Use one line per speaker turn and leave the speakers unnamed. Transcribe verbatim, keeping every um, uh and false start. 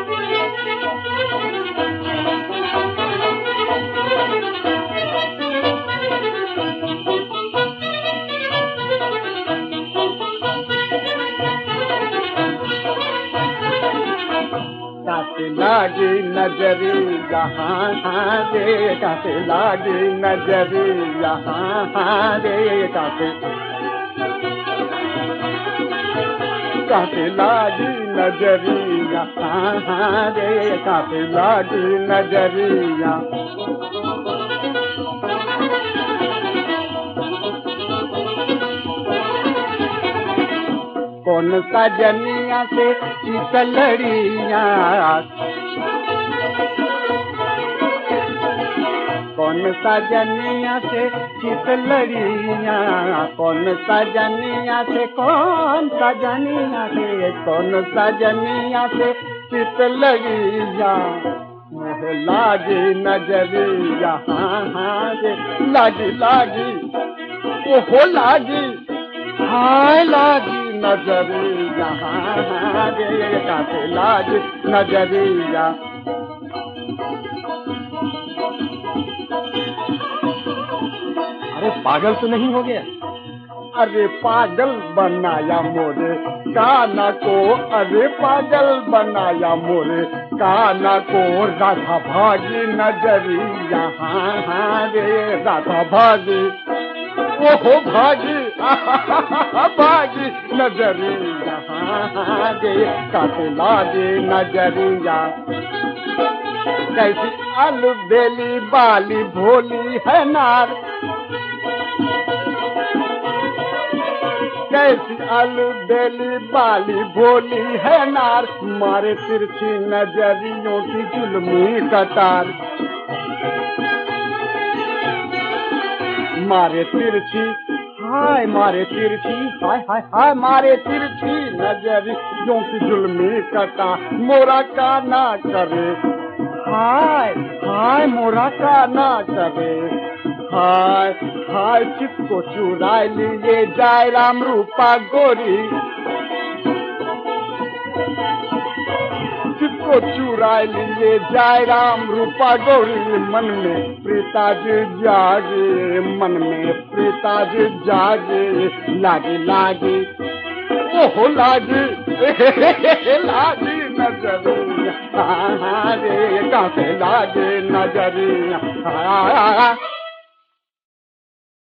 लागी नजरी यहाँ रे कासे लागी नजरी यहाँ रे कासे कासे लागी नजरी यहाँ रे कासे लागी नजरी कौन सा जनिया से लड़िया कौन सा जनिया से किस लड़िया कौन सा जनिया से कौन सा जनिया से कौन सा जनिया से किस लड़िया मुझे लागी नजरिया हाँ रे लागी लागी ओहो लागी हाय लागी नजरिया हाँ रे कासे लागी नजरिया
अरे पागल तो नहीं हो गया?
अरे पागल बनाया मोरे काना को अरे पागल बनाया मोरे काना को राधा भागी नजरिया हाँ हाँ रे राधा भागी ओहो भागी भागी नजरिया हाँ रे कासे लागी नजरिया कैसी आलू बेली बाली भोली है नार कैसी आलू बेली बाली भोली है नार मारे तिरछी नजरियों की जुल्मी कतार मारे तिरछी हाय मारे तिरछी हाय हाय हाय मारे तिरछी नजरियों की जुल्मी कतार मोरा का ना करे हाय हाय मोरा का ना करे हाय हाय चित को चुरा लिए जाय राम रूपा गोरी चित को चुरा लिए जाय राम रूपा गोरी मन में प्रीताज जागे मन में प्रीताज जागे लागी लागी ओहो लागी लागी नजरिया हाँ रे कासे लागी नजरिया